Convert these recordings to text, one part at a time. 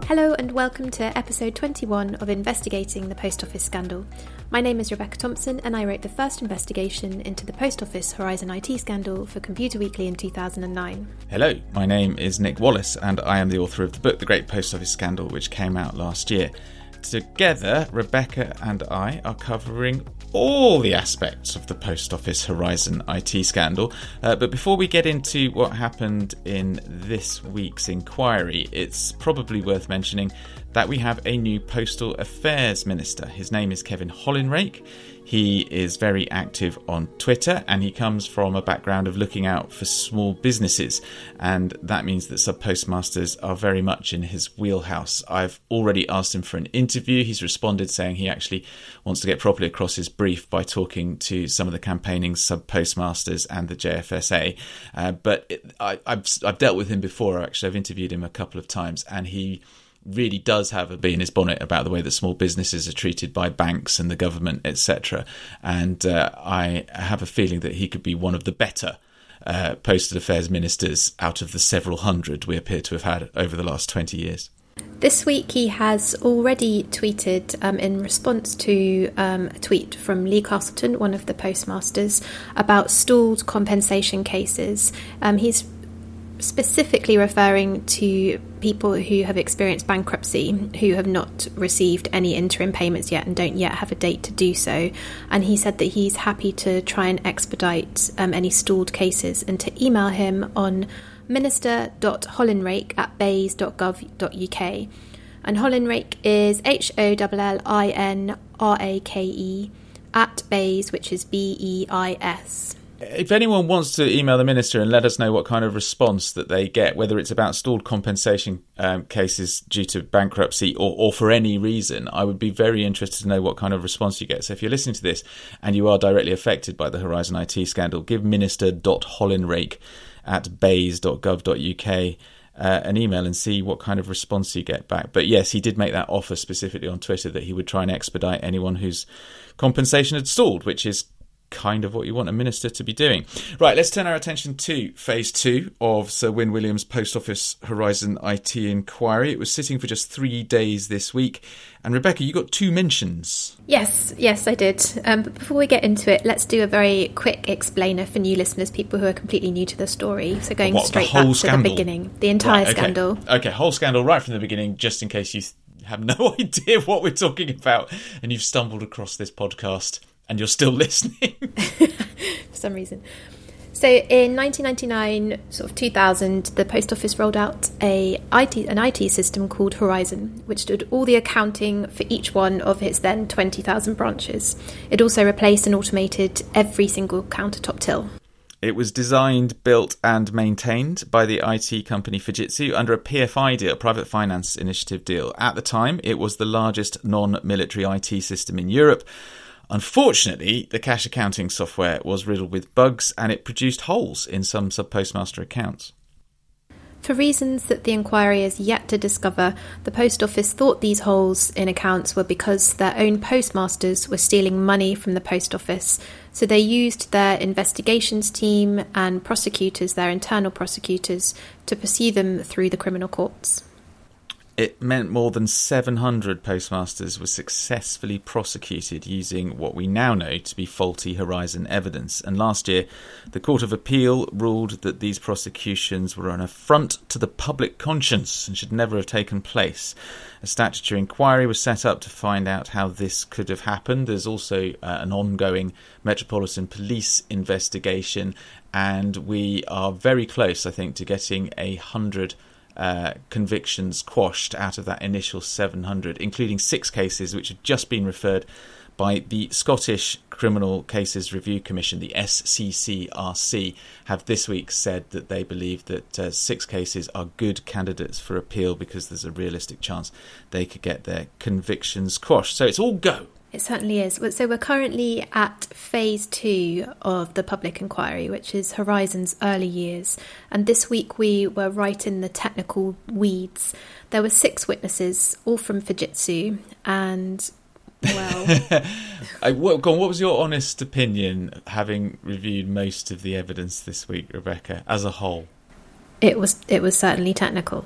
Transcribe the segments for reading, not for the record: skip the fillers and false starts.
Hello and welcome to episode 21 of Investigating the Post Office Scandal. My name is Rebecca Thompson and I wrote the first investigation into the Post Office Horizon IT scandal for Computer Weekly in 2009. Hello, my name is Nick Wallace and I am the author of the book The Great Post Office Scandal, which came out last year. Together, Rebecca and I are covering all the aspects of the Post Office Horizon IT scandal. But before we get into what happened in this week's inquiry, it's probably worth mentioning that we have a new Postal Affairs Minister. His name is Kevin Hollinrake. He is very active on Twitter and he comes from a background of looking out for small businesses, and that means that sub-postmasters are very much in his wheelhouse. I've already asked him for an interview. He's responded saying he actually wants to get properly across his brief by talking to some of the campaigning sub-postmasters and the JFSA. I've dealt with him before, actually. I've interviewed him a couple of times and he really does have a bee in his bonnet about the way that small businesses are treated by banks and the government, etc. And I have a feeling that he could be one of the better postal affairs ministers out of the several hundred we appear to have had over the last 20 years. This week he has already tweeted in response to a tweet from Lee Castleton, one of the postmasters, about stalled compensation cases. He's specifically referring to people who have experienced bankruptcy, who have not received any interim payments yet and don't yet have a date to do so. And he said that he's happy to try and expedite any stalled cases and to email him on minister.hollinrake@bays.gov.uk. And Hollinrake is HOLLINRAKE @Bays, which is BEIS. If anyone wants to email the minister and let us know what kind of response that they get, whether it's about stalled compensation cases due to bankruptcy or for any reason, I would be very interested to know what kind of response you get. So if you're listening to this and you are directly affected by the Horizon IT scandal, give minister.hollinrake@bays.gov.uk an email and see what kind of response you get back. But yes, he did make that offer specifically on Twitter that he would try and expedite anyone whose compensation had stalled, which is kind of what you want a minister to be doing. Right, let's turn our attention to phase 2 of Sir Win Williams' Post Office Horizon IT inquiry. It was sitting for just 3 days this week. And Rebecca, you got 2 mentions. Yes, I did. But before we get into it, let's do a very quick explainer for new listeners, people who are completely new to the story. So going straight back to the beginning, the entire scandal. Okay, whole scandal right from the beginning, just in case you have no idea what we're talking about and you've stumbled across this podcast and you're still listening. For some reason. So in 1999, sort of 2000, the Post Office rolled out an IT system called Horizon, which did all the accounting for each one of its then 20,000 branches. It also replaced and automated every single countertop till. It was designed, built and maintained by the IT company Fujitsu under a PFI deal, Private Finance Initiative deal. At the time, it was the largest non-military IT system in Europe. Unfortunately, the cash accounting software was riddled with bugs and it produced holes in some sub-postmaster accounts. For reasons that the inquiry is yet to discover, the Post Office thought these holes in accounts were because their own postmasters were stealing money from the Post Office, so they used their investigations team and prosecutors, their internal prosecutors, to pursue them through the criminal courts. It meant more than 700 postmasters were successfully prosecuted using what we now know to be faulty Horizon evidence. And last year, the Court of Appeal ruled that these prosecutions were an affront to the public conscience and should never have taken place. A statutory inquiry was set up to find out how this could have happened. There's also an ongoing Metropolitan Police investigation, and we are very close, I think, to getting 100 convictions quashed out of that initial 700, including 6 cases which have just been referred by the Scottish Criminal Cases Review Commission, the SCCRC, have this week said that they believe that 6 cases are good candidates for appeal because there's a realistic chance they could get their convictions quashed. So it's all go. It certainly is. So we're currently at phase 2 of the public inquiry, which is Horizon's early years. And this week we were right in the technical weeds. There were 6 witnesses, all from Fujitsu, and, well... What was your honest opinion, having reviewed most of the evidence this week, Rebecca, as a whole? It was certainly technical.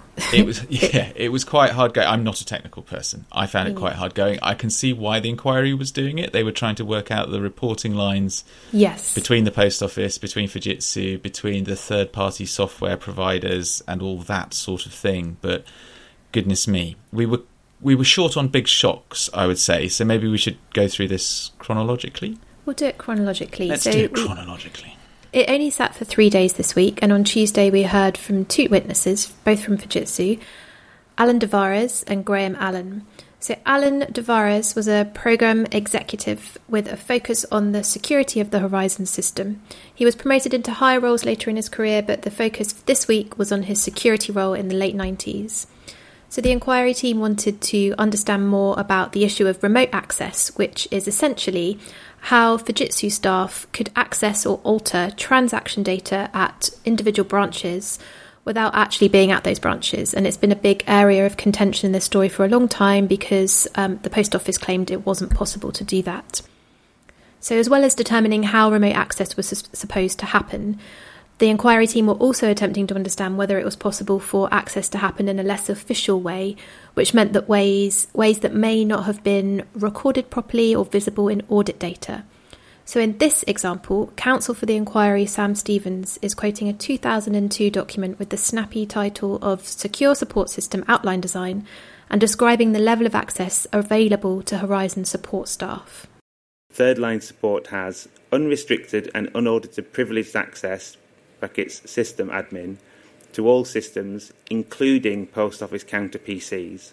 It was quite hard going. I'm not a technical person. I found it quite hard going. I can see why the inquiry was doing it. They were trying to work out the reporting lines between the post office, between Fujitsu, between the third-party software providers and all that sort of thing. But goodness me, we were short on big shocks, I would say. So maybe we should go through this chronologically. We'll do it chronologically. Let's do it chronologically. It only sat for 3 days this week, and on Tuesday we heard from 2 witnesses, both from Fujitsu, Alan Devares and Graham Allen. So Alan Devares was a program executive with a focus on the security of the Horizon system. He was promoted into higher roles later in his career, but the focus this week was on his security role in the late 90s. So the inquiry team wanted to understand more about the issue of remote access, which is essentially how Fujitsu staff could access or alter transaction data at individual branches without actually being at those branches. And it's been a big area of contention in this story for a long time because the post office claimed it wasn't possible to do that. So as well as determining how remote access was supposed to happen, the inquiry team were also attempting to understand whether it was possible for access to happen in a less official way, which meant that ways that may not have been recorded properly or visible in audit data. So in this example, counsel for the inquiry, Sam Stevens, is quoting a 2002 document with the snappy title of Secure Support System Outline Design and describing the level of access available to Horizon support staff. Third line support has unrestricted and unaudited privileged access (system admin) to all systems, including post office counter PCs.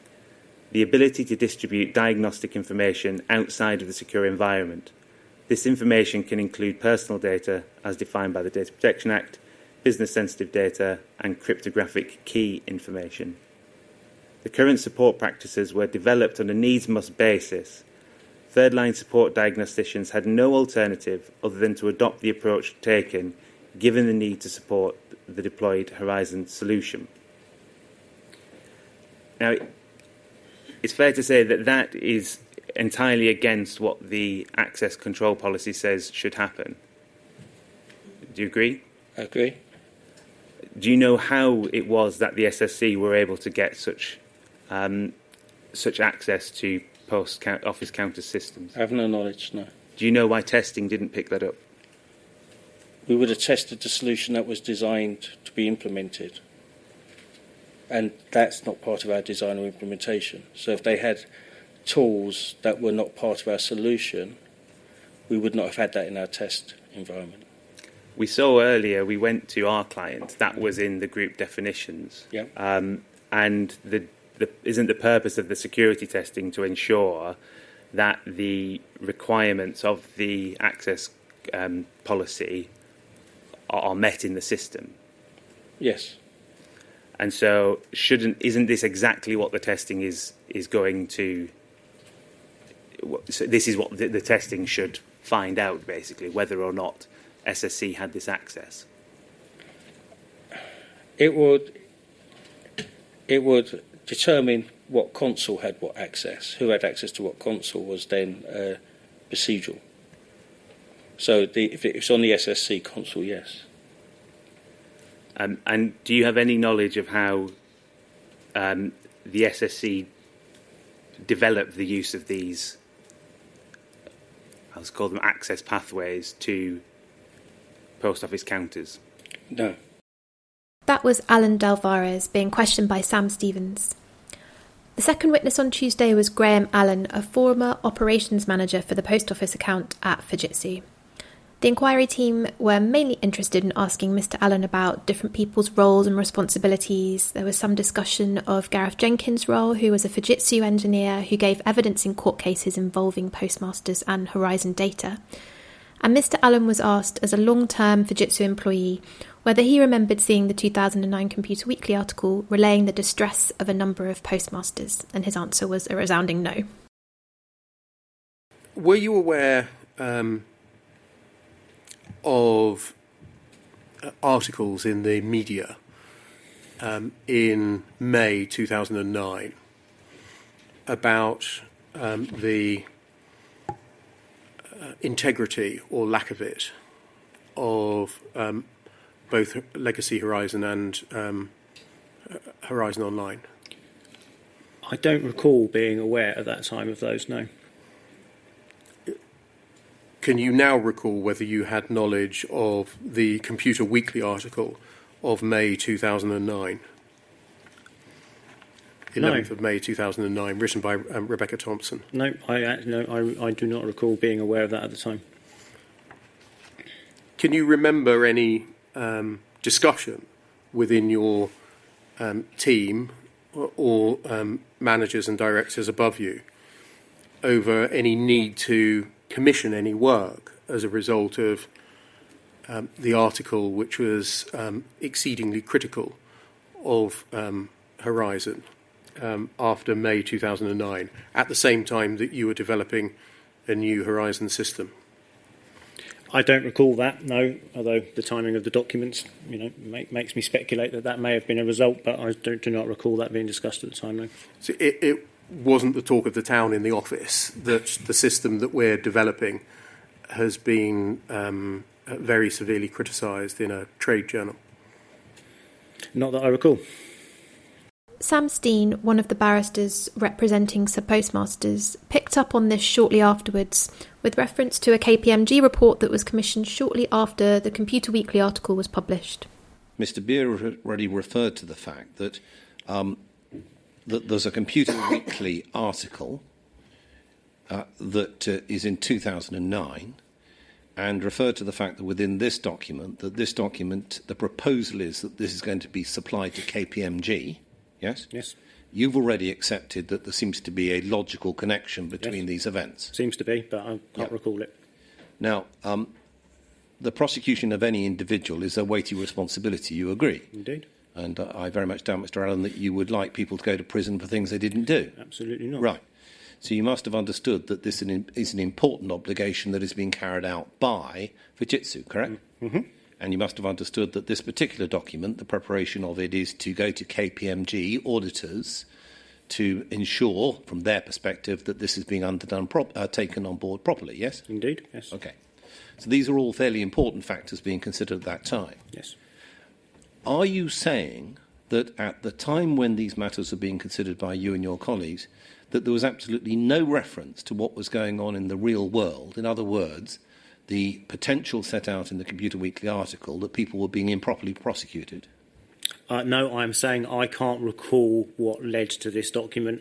The ability to distribute diagnostic information outside of the secure environment. This information can include personal data as defined by the Data Protection Act, business sensitive data, and cryptographic key information. The current support practices were developed on a needs-must basis. Third-line support diagnosticians had no alternative other than to adopt the approach taken given the need to support the deployed Horizon solution. Now, it's fair to say that that is entirely against what the access control policy says should happen. Do you agree? I agree. Do you know how it was that the SSC were able to get such access to post-office counter systems? I have no knowledge, no. Do you know why testing didn't pick that up? We would have tested the solution that was designed to be implemented. And that's not part of our design or implementation. So if they had tools that were not part of our solution, we would not have had that in our test environment. We saw earlier, we went to our client, that was in the group definitions. Yeah. And isn't the purpose of the security testing to ensure that the requirements of the access policy are met in the system? Yes. And so isn't this exactly what the testing is going to... So this is what the testing should find out, basically, whether or not SSC had this access? It would determine what console had what access. Who had access to what console was then procedural. So if it's on the SSC console, yes. And do you have any knowledge of how the SSC developed the use of these, let's call them access pathways to post office counters? No. That was Alan Devares being questioned by Sam Stevens. The second witness on Tuesday was Graham Allen, a former operations manager for the post office account at Fujitsu. The inquiry team were mainly interested in asking Mr. Allen about different people's roles and responsibilities. There was some discussion of Gareth Jenkins' role, who was a Fujitsu engineer who gave evidence in court cases involving Postmasters and Horizon data. And Mr. Allen was asked, as a long-term Fujitsu employee, whether he remembered seeing the 2009 Computer Weekly article relaying the distress of a number of postmasters, and his answer was a resounding no. Were you aware of articles in the media in May 2009 about the integrity or lack of it of both Legacy Horizon and Horizon Online? I don't recall being aware at that time of those, no. Can you now recall whether you had knowledge of the Computer Weekly article of May 2009? 11th of May 2009, written by Rebecca Thompson. No, I do not recall being aware of that at the time. Can you remember any discussion within your team or managers and directors above you over any need to commission any work as a result of the article, which was exceedingly critical of Horizon after May 2009, at the same time that you were developing a new Horizon system? I don't recall that, no, although the timing of the documents, makes me speculate that may have been a result, but I do not recall that being discussed at the time, no. So it wasn't the talk of the town in the office that the system that we're developing has been very severely criticised in a trade journal? Not that I recall. Sam Steen, one of the barristers representing Sub Postmasters, picked up on this shortly afterwards, with reference to a KPMG report that was commissioned shortly after the Computer Weekly article was published. Mr. Beer already referred to the fact that there's a Computer Weekly article that is in 2009, and referred to the fact that within this document, the proposal is that this is going to be supplied to KPMG. Yes? Yes. You've already accepted that there seems to be a logical connection between these events. Seems to be, but I can't recall it. Now, the prosecution of any individual is a weighty responsibility, you agree? Indeed. And I very much doubt, Mr. Allen, that you would like people to go to prison for things they didn't do. Absolutely not. Right. So you must have understood that this is an important obligation that is being carried out by Fujitsu, correct? Mm-hmm. And you must have understood that this particular document, the preparation of it, is to go to KPMG auditors to ensure, from their perspective, that this is being taken on board properly, yes? Indeed, yes. Okay. So these are all fairly important factors being considered at that time. Yes. Are you saying that at the time when these matters were being considered by you and your colleagues, that there was absolutely no reference to what was going on in the real world? In other words, the potential set out in the Computer Weekly article that people were being improperly prosecuted? No, I'm saying I can't recall what led to this document.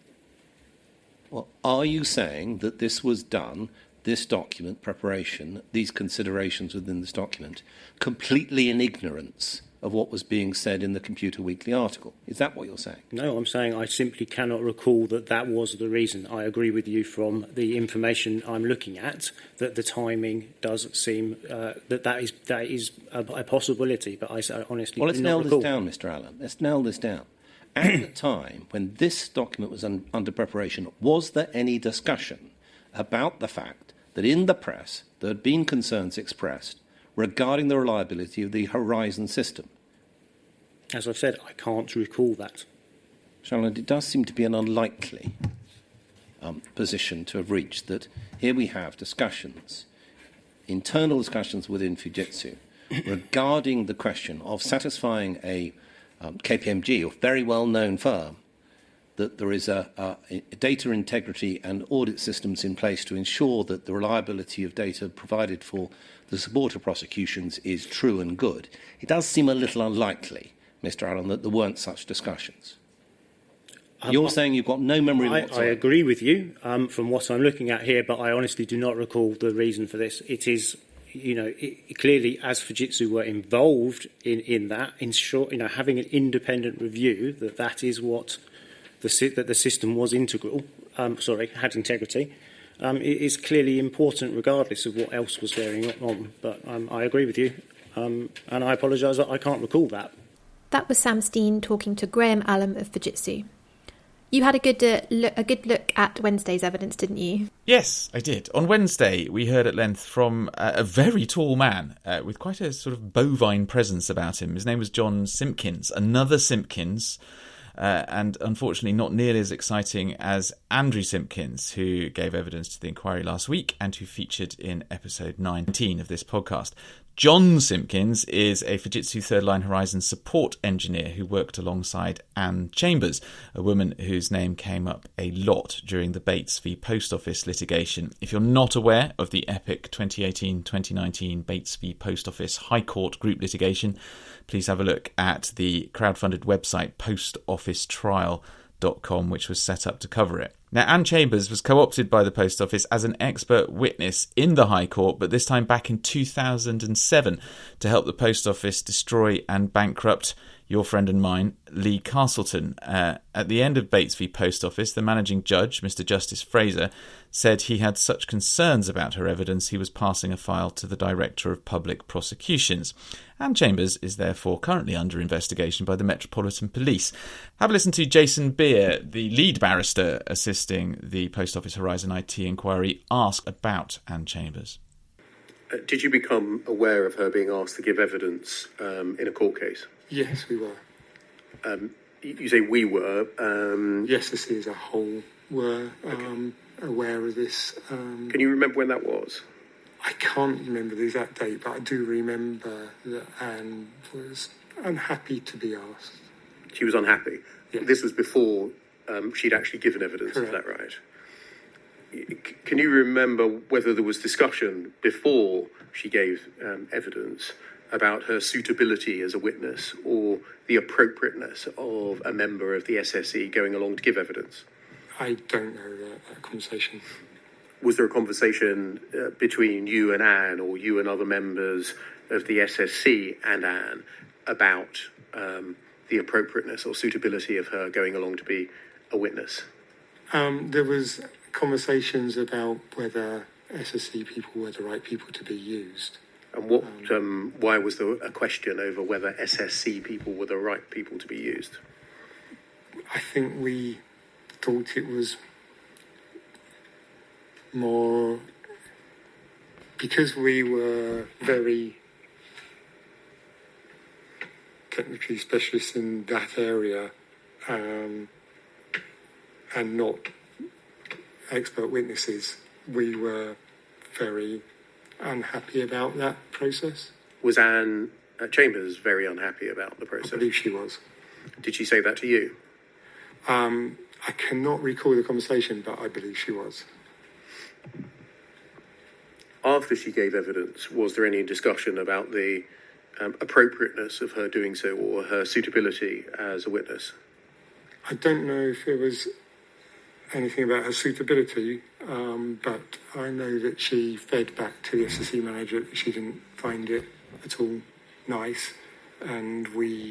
Well, are you saying that this was done, this document preparation, these considerations within this document, completely in ignorance of what was being said in the Computer Weekly article? Is that what you're saying? No, I'm saying I simply cannot recall that was the reason. I agree with you from the information I'm looking at that the timing does seem that is a possibility, but I honestly well, let's do not nail recall. this down, Mr. Allen. Let's nail this down. At the time when this document was under preparation, was there any discussion about the fact that in the press there had been concerns expressed regarding the reliability of the Horizon system? As I've said, I can't recall that. Charlotte, it does seem to be an unlikely position to have reached, that here we have discussions, internal discussions within Fujitsu, regarding the question of satisfying a KPMG, a very well-known firm, that there is a data integrity and audit systems in place to ensure that the reliability of data provided for the support of prosecutions is true and good. It does seem a little unlikely, Mr. Allen, that there weren't such discussions. You're saying you've got no memory of whatsoever. I agree with you from what I'm looking at here, but I honestly do not recall the reason for this. It is, clearly, as Fujitsu were involved in that, having an independent review, that is what that the system was integral. Had integrity. It is clearly important, regardless of what else was going on. But I agree with you, and I apologise that I can't recall that. That was Sam Steen talking to Graham Allam of Fujitsu. You had a good look at Wednesday's evidence, didn't you? Yes, I did. On Wednesday, we heard at length from a very tall man with quite a sort of bovine presence about him. His name was John Simpkins, another Simpkins, and unfortunately not nearly as exciting as Andrew Simpkins, who gave evidence to the inquiry last week and who featured in episode 19 of this podcast. John Simpkins is a Fujitsu Third Line Horizon support engineer who worked alongside Anne Chambers, a woman whose name came up a lot during the Bates v Post Office litigation. If you're not aware of the epic 2018-2019 Bates v Post Office High Court group litigation, please have a look at the crowdfunded website postofficetrial.com, which was set up to cover it. Now, Anne Chambers was co-opted by the Post Office as an expert witness in the High Court, but this time back in 2007 to help the Post Office destroy and bankrupt your friend and mine, Lee Castleton. At the end of Bates v Post Office, the managing judge, Mr. Justice Fraser, said he had such concerns about her evidence he was passing a file to the Director of Public Prosecutions. Anne Chambers is therefore currently under investigation by the Metropolitan Police. Have a listen to Jason Beer, the lead barrister assisting the Post Office Horizon IT inquiry, ask about Anne Chambers. Did you become aware of her being asked to give evidence in a court case? Yes, we were. You say we were. The SSC as a whole were aware of this. Can you remember when that was? I can't remember the exact date, but I do remember that Anne was unhappy to be asked. She was unhappy? Yes. This was before she'd actually given evidence, Correct. Is that right? Can you remember whether there was discussion before she gave evidence about her suitability as a witness or the appropriateness of a member of the SSE going along to give evidence? I don't know that conversation. Was there a conversation between you and Anne or you and other members of the SSC and Anne about the appropriateness or suitability of her going along to be a witness? There was conversations about whether SSC people were the right people to be used. And what? Why was there a question over whether SSC people were the right people to be used? I think we thought it was more because we were very technically specialists in that area and not expert witnesses. We were very unhappy about that process. Was Anne Chambers very unhappy about the process? I believe she was. Did she say that to you? I cannot recall the conversation, but I believe she was. After she gave evidence, was there any discussion about the appropriateness of her doing so or her suitability as a witness? I don't know if there was anything about her suitability, but I know that she fed back to the SSC manager that she didn't find it at all nice, and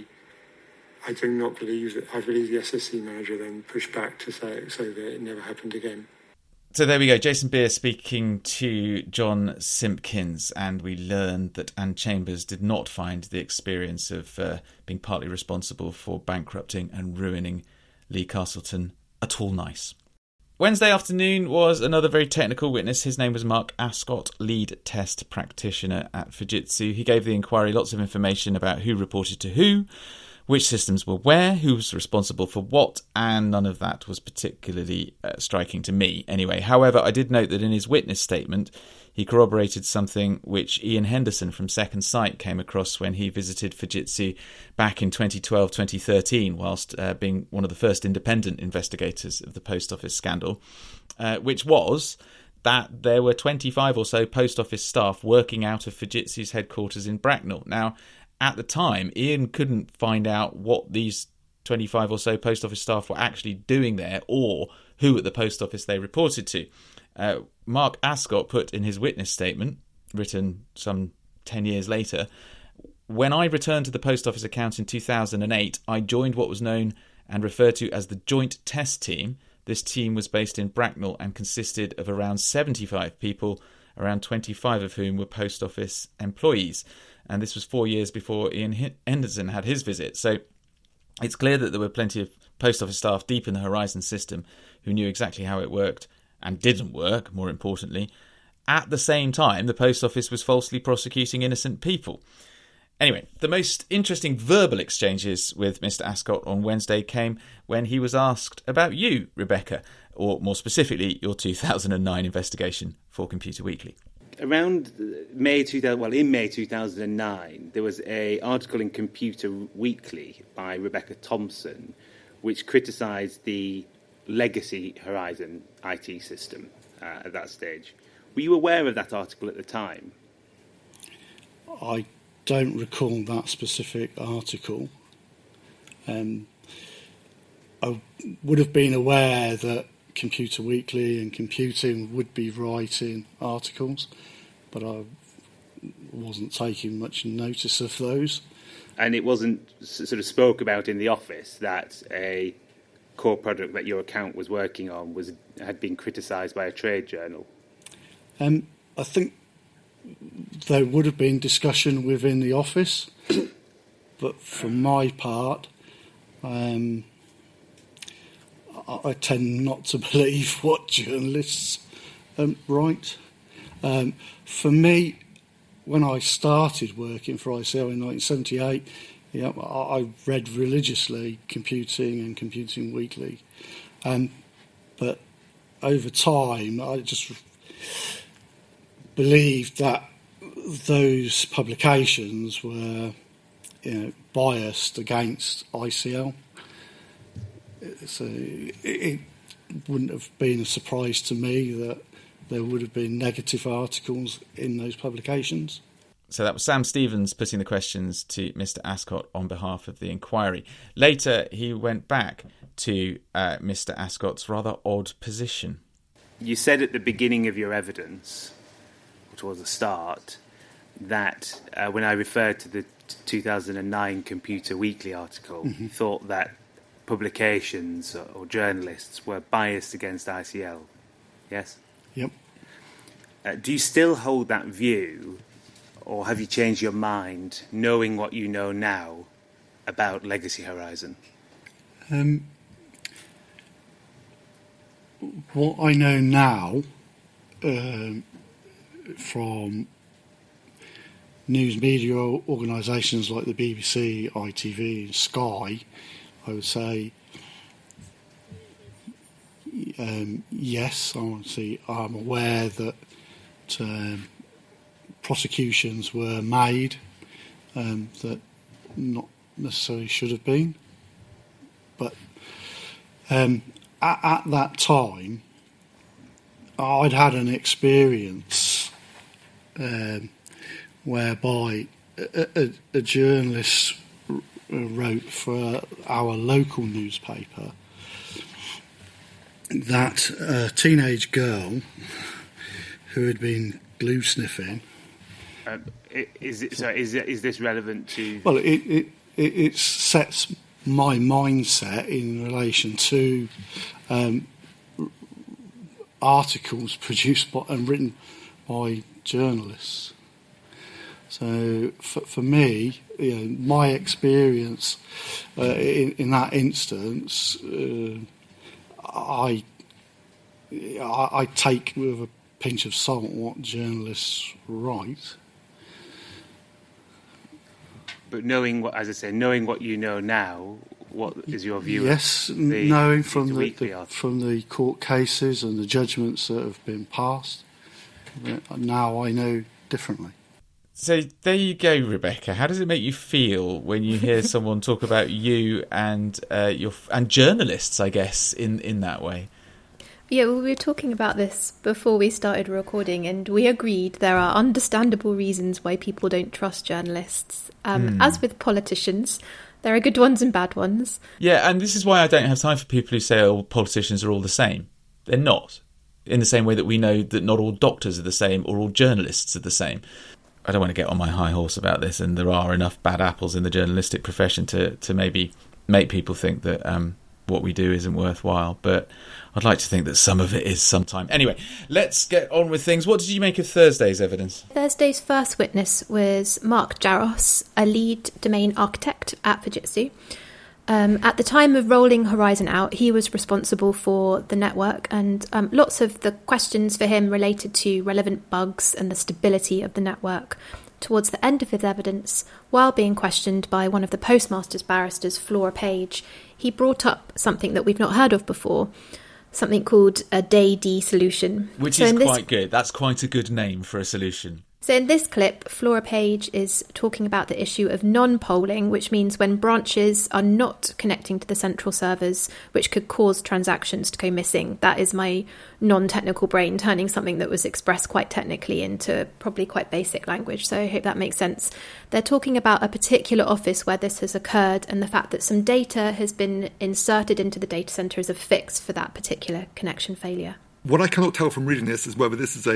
I do not believe that. I believe the SSC manager then pushed back to say it so that it never happened again. So there we go, Jason Beer speaking to John Simpkins, and we learned that Anne Chambers did not find the experience of being partly responsible for bankrupting and ruining Lee Castleton at all nice. Wednesday afternoon was another very technical witness. His name was Mark Ascott, lead test practitioner at Fujitsu. He gave the inquiry lots of information about who reported to who, which systems were where, who was responsible for what, and none of that was particularly striking to me anyway. However, I did note that in his witness statement, he corroborated something which Ian Henderson from Second Sight came across when he visited Fujitsu back in 2012-2013, whilst being one of the first independent investigators of the Post Office scandal, which was that there were 25 or so Post Office staff working out of Fujitsu's headquarters in Bracknell. Now, at the time, Ian couldn't find out what these 25 or so Post Office staff were actually doing there or who at the Post Office they reported to. Mark Ascott put in his witness statement, written some 10 years later, "When I returned to the Post Office account in 2008, I joined what was known and referred to as the Joint Test Team. This team was based in Bracknell and consisted of around 75 people, around 25 of whom were Post Office employees." And this was 4 years before Ian Henderson had his visit. So it's clear that there were plenty of Post Office staff deep in the Horizon system who knew exactly how it worked and didn't work, more importantly. At the same time, the Post Office was falsely prosecuting innocent people. Anyway, the most interesting verbal exchanges with Mr. Ascott on Wednesday came when he was asked about you, Rebecca, or more specifically, your 2009 investigation for Computer Weekly. around May 2009, there was an article in Computer Weekly by Rebecca Thompson, which criticised the legacy Horizon IT system at that stage. Were you aware of that article at the time? I don't recall that specific article. I would have been aware that Computer Weekly and Computing would be writing articles, but I wasn't taking much notice of those. And it wasn't sort of spoke about in the office that a core product that your account was working on had been criticised by a trade journal? I think there would have been discussion within the office, but for my part, I tend not to believe what journalists write. For me, when I started working for ICL in 1978, I read religiously Computing and Computing Weekly. But over time, I just believed that those publications were biased against ICL. So it wouldn't have been a surprise to me that there would have been negative articles in those publications. So that was Sam Stevens putting the questions to Mr. Ascot on behalf of the inquiry. Later, he went back to Mr. Ascot's rather odd position. You said at the beginning of your evidence, which was a start, that when I referred to the 2009 Computer Weekly article, you thought that publications or journalists were biased against ICL. Yes? Yep. Do you still hold that view, or have you changed your mind, knowing what you know now about Legacy Horizon? What I know now from news media organisations like the BBC, ITV and Sky, I would say yes, I'm aware that prosecutions were made that not necessarily should have been. But at that time, I'd had an experience whereby a journalist wrote for our local newspaper that a teenage girl who had been glue sniffing. Is this relevant to? Well, it sets my mindset in relation to articles produced and written by journalists. So for me, my experience in that instance, I take with a pinch of salt what journalists write. But knowing what you know now, what is your view? Yes, knowing from the court cases and the judgments that have been passed, now I know differently. So there you go, Rebecca. How does it make you feel when you hear someone talk about you and and journalists, I guess, in that way? Yeah, well, we were talking about this before we started recording, and we agreed there are understandable reasons why people don't trust journalists. As with politicians, there are good ones and bad ones. Yeah, and this is why I don't have time for people who say, oh, politicians are all the same. They're not. In the same way that we know that not all doctors are the same or all journalists are the same. I don't want to get on my high horse about this, and there are enough bad apples in the journalistic profession to maybe make people think that what we do isn't worthwhile, but I'd like to think that some of it is sometime. Anyway, let's get on with things. What did you make of Thursday's evidence? Thursday's first witness was Mark Jaros, a lead domain architect at Fujitsu. At the time of rolling Horizon out, he was responsible for the network, and lots of the questions for him related to relevant bugs and the stability of the network. Towards the end of his evidence, while being questioned by one of the postmaster's barristers, Flora Page, he brought up something that we've not heard of before. something called a DAY-D solution. Which is quite good. That's quite a good name for a solution. So in this clip, Flora Page is talking about the issue of non-polling, which means when branches are not connecting to the central servers, which could cause transactions to go missing. That is my non-technical brain turning something that was expressed quite technically into probably quite basic language. So I hope that makes sense. They're talking about a particular office where this has occurred and the fact that some data has been inserted into the data centre as a fix for that particular connection failure. What I cannot tell from reading this is whether this is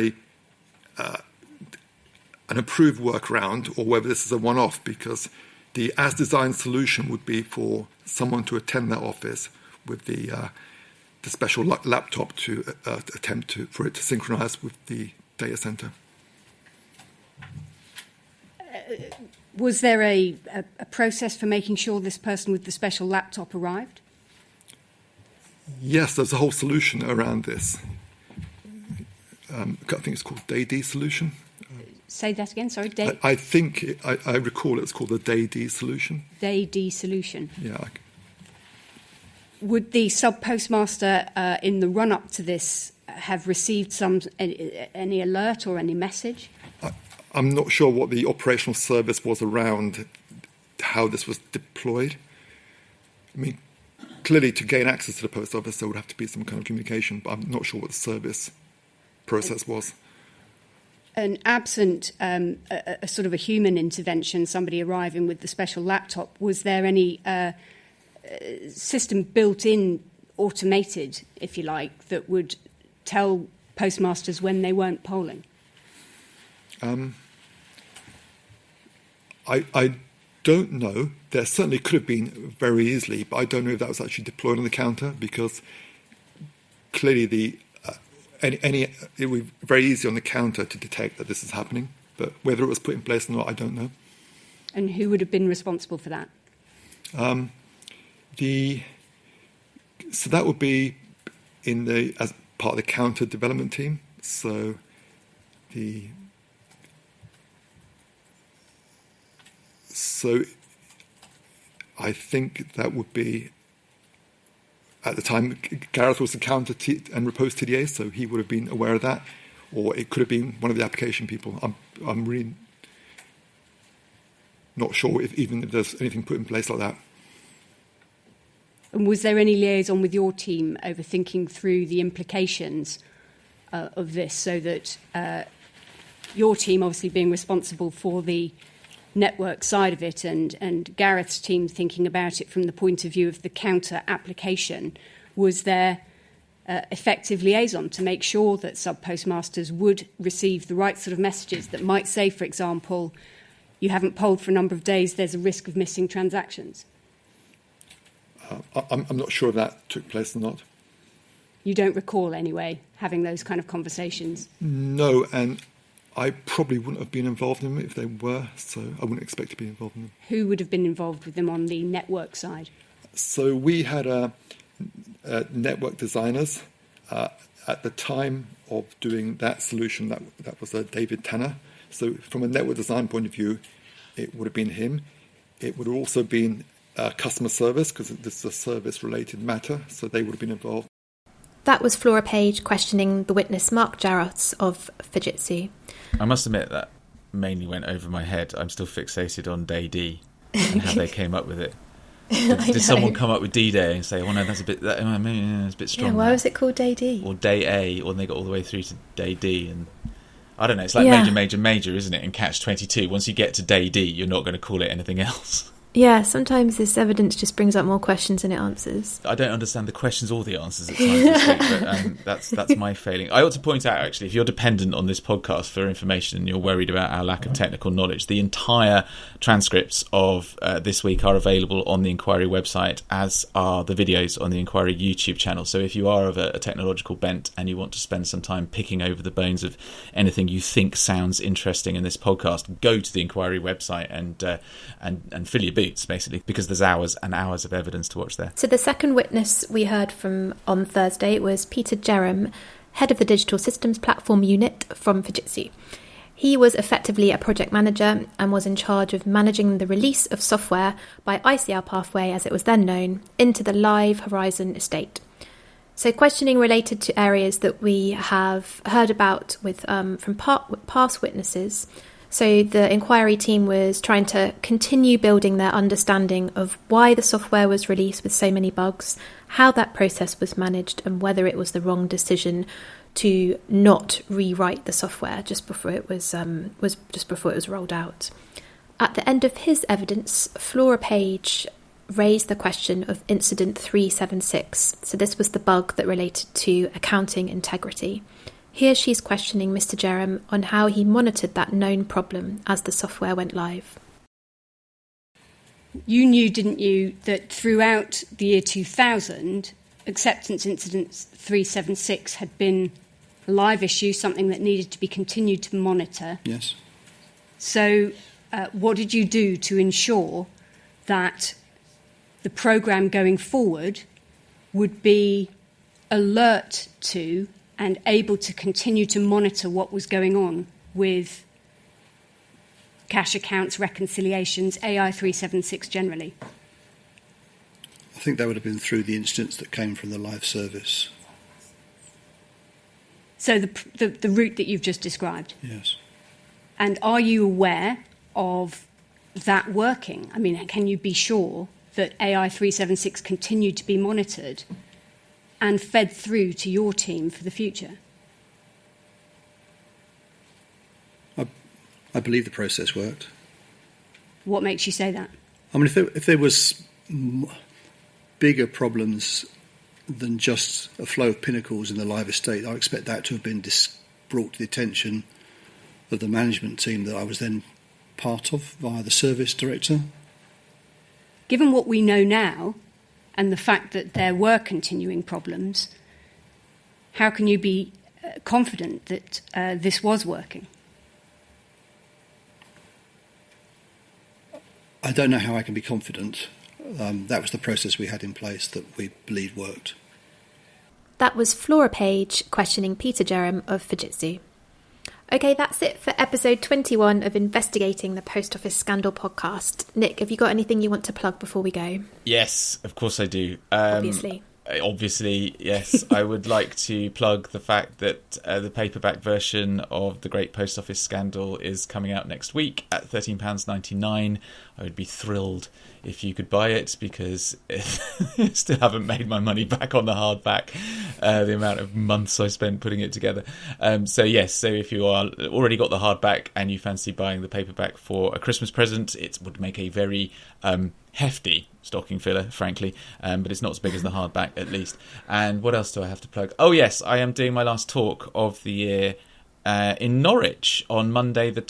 an approved workaround or whether this is a one-off, because the as-designed solution would be for someone to attend that office with the special laptop to attempt for it to synchronise with the data centre. Was there a process for making sure this person with the special laptop arrived? Yes, there's a whole solution around this. I think it's called DAY-D solution. Say that again, sorry. I think, I recall it's called the DAY-D solution. DAY-D solution. Yeah. Would the sub-postmaster in the run-up to this have received any alert or any message? I'm not sure what the operational service was around how this was deployed. I mean, clearly to gain access to the post office there would have to be some kind of communication, but I'm not sure what the service process was. And absent a sort of a human intervention, somebody arriving with the special laptop, was there any system built in, automated, if you like, that would tell postmasters when they weren't polling? I don't know. There certainly could have been very easily, but I don't know if that was actually deployed on the counter, because clearly it would be very easy on the counter to detect that this is happening, but whether it was put in place or not, I don't know. And who would have been responsible for that? So that would be as part of the counter development team. So I think that would be, at the time, Gareth was the counter and repose TDA, so he would have been aware of that, or it could have been one of the application people. I'm really not sure if there's anything put in place like that. And was there any liaison with your team over thinking through the implications of this, so that your team, obviously being responsible for the network side of it, and Gareth's team thinking about it from the point of view of the counter application, was there effective liaison to make sure that sub-postmasters would receive the right sort of messages that might say, for example, you haven't polled for a number of days, there's a risk of missing transactions? I'm not sure if that took place or not. You don't recall, anyway, having those kind of conversations? No, and I probably wouldn't have been involved in them if they were, so I wouldn't expect to be involved in them. Who would have been involved with them on the network side? So we had network designers at the time of doing that solution. That was David Tanner. So from a network design point of view, it would have been him. It would have also been customer service, because this is a service-related matter, so they would have been involved. That was Flora Page questioning the witness Mark Jarroths of Fujitsu. I must admit that mainly went over my head. I'm still fixated on DAY-D and how they came up with it. Did someone come up with D-Day and say, "Oh no, that's a bit strong"? Yeah, why was it called DAY-D? Or Day A, or they got all the way through to DAY-D, and I don't know. It's like major, isn't it? In Catch-22, once you get to DAY-D, you're not going to call it anything else. Yeah, sometimes this evidence just brings up more questions than it answers. I don't understand the questions or the answers at times this week, but that's my failing. I ought to point out, actually, if you're dependent on this podcast for information and you're worried about our lack of technical knowledge, the entire transcripts of this week are available on the Inquiry website, as are the videos on the Inquiry YouTube channel. So if you are of a technological bent and you want to spend some time picking over the bones of anything you think sounds interesting in this podcast, go to the Inquiry website and fill your boots, basically, because there's hours and hours of evidence to watch there. So the second witness we heard from on Thursday was Peter Jerram, head of the Digital Systems Platform Unit from Fujitsu. He was effectively a project manager and was in charge of managing the release of software by ICR Pathway, as it was then known, into the live Horizon estate. So questioning related to areas that we have heard about with from past witnesses. So the inquiry team was trying to continue building their understanding of why the software was released with so many bugs, how that process was managed, and whether it was the wrong decision to not rewrite the software just before it was rolled out. At the end of his evidence, Flora Page raised the question of Incident 376. So this was the bug that related to accounting integrity. Here she's questioning Mr. Jerram on how he monitored that known problem as the software went live. You knew, didn't you, that throughout the year 2000, Acceptance Incident 376 had been a live issue, something that needed to be continued to monitor? Yes. So what did you do to ensure that the programme going forward would be alert to and able to continue to monitor what was going on with cash accounts, reconciliations, AI 376 generally? I think that would have been through the incidents that came from the live service. So the route that you've just described? Yes. And are you aware of that working? I mean, can you be sure that AI 376 continued to be monitored and fed through to your team for the future? I believe the process worked. What makes you say that? I mean, if there was bigger problems than just a flow of pinnacles in the live estate, I expect that to have been brought to the attention of the management team that I was then part of via the service director. Given what we know now, and the fact that there were continuing problems, how can you be confident that this was working? I don't know how I can be confident. That was the process we had in place that we believed worked. That was Flora Page questioning Peter Jerram of Fujitsu. Okay, that's it for episode 21 of Investigating the Post Office Scandal podcast. Nick, have you got anything you want to plug before we go? Yes, of course I do. Obviously, yes. I would like to plug the fact that the paperback version of The Great Post Office Scandal is coming out next week at £13.99. I would be thrilled if you could buy it, because I still haven't made my money back on the hardback, the amount of months I spent putting it together. So if you are already got the hardback and you fancy buying the paperback for a Christmas present, it would make a very hefty stocking filler, frankly, but it's not as big as the hardback, at least. And what else do I have to plug? Oh yes, I am doing my last talk of the year in Norwich on Monday the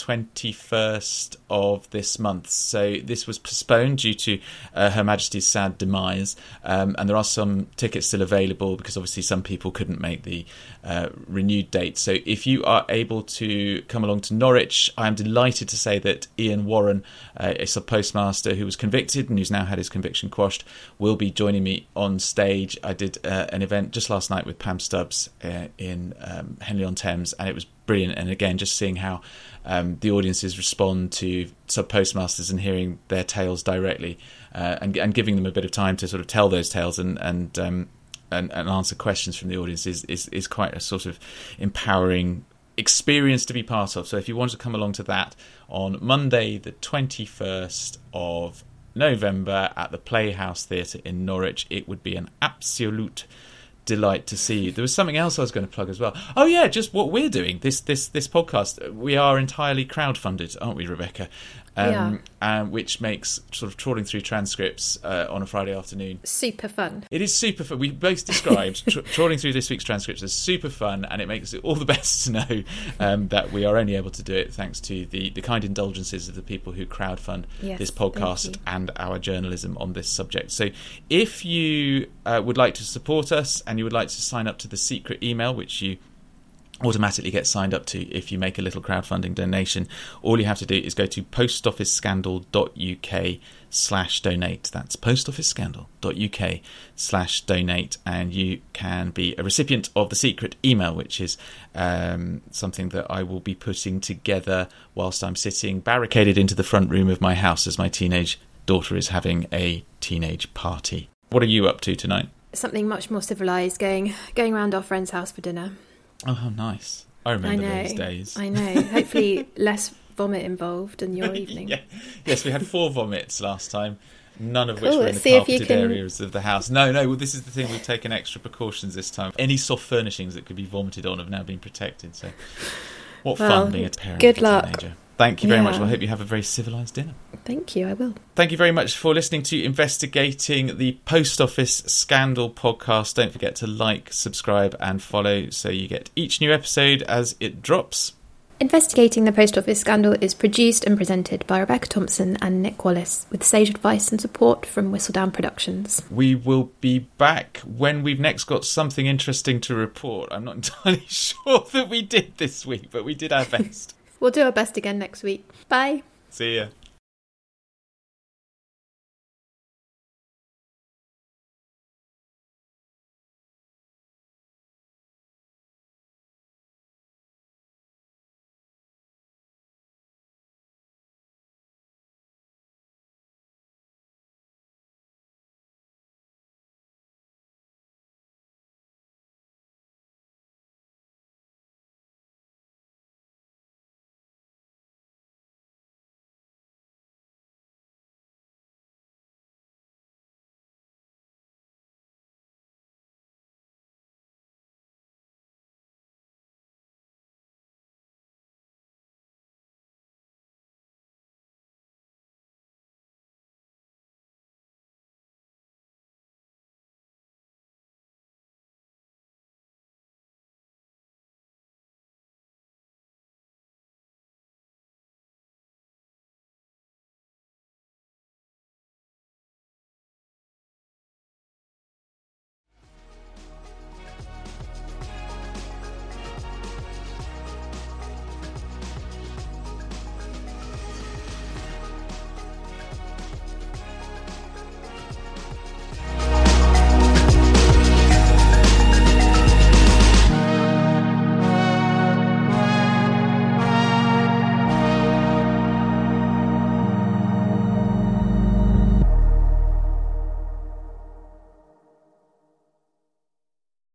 21st of this month. So this was postponed due to Her Majesty's sad demise, and there are some tickets still available because obviously some people couldn't make the renewed date. So if you are able to come along to Norwich, I am delighted to say that Ian Warren, a sub-postmaster who was convicted and who's now had his conviction quashed, will be joining me on stage. I did an event just last night with Pam Stubbs in Henley-on-Thames, and it was brilliant. And again, just seeing how the audiences respond to sub-postmasters and hearing their tales directly, and giving them a bit of time to sort of tell those tales and answer questions from the audience is quite a sort of empowering experience to be part of. So if you want to come along to that on Monday the 21st of November at the Playhouse Theatre in Norwich, it would be an absolute delight to see you. There was something else I was going to plug as well. Oh yeah, just what we're doing, this podcast. We are entirely crowdfunded, aren't we, Rebecca? Which makes sort of trawling through transcripts on a Friday afternoon super fun. It is super fun. We both described trawling through this week's transcripts as super fun, and it makes it all the best to know that we are only able to do it thanks to the kind indulgences of the people who crowdfund this podcast and our journalism on this subject. So if you would like to support us and you would like to sign up to the secret email, which you automatically get signed up to if you make a little crowdfunding donation, all you have to do is go to postofficescandal.uk/donate. That's postofficescandal.uk/donate, and you can be a recipient of the secret email, which is something that I will be putting together whilst I'm sitting barricaded into the front room of my house as my teenage daughter is having a teenage party. What are you up to tonight? something much more civilised, going around our friend's house for dinner. Oh, nice. I remember those days. I know. Hopefully less vomit involved in your evening. Yeah. Yes, we had 4 vomits last time, none of which Cool, were in the see if you carpeted can- areas of the house. No, well, this is the thing. We've taken extra precautions this time. Any soft furnishings that could be vomited on have now been protected. So what Well, fun being a parent good of a luck. teenager. Thank you very much. Yeah. Well, I hope you have a very civilised dinner. Thank you, I will. Thank you very much for listening to Investigating the Post Office Scandal podcast. Don't forget to like, subscribe and follow so you get each new episode as it drops. Investigating the Post Office Scandal is produced and presented by Rebecca Thompson and Nick Wallace, with sage advice and support from Whistledown Productions. We will be back when we've next got something interesting to report. I'm not entirely sure that we did this week, but we did our best. We'll do our best again next week. Bye. See ya.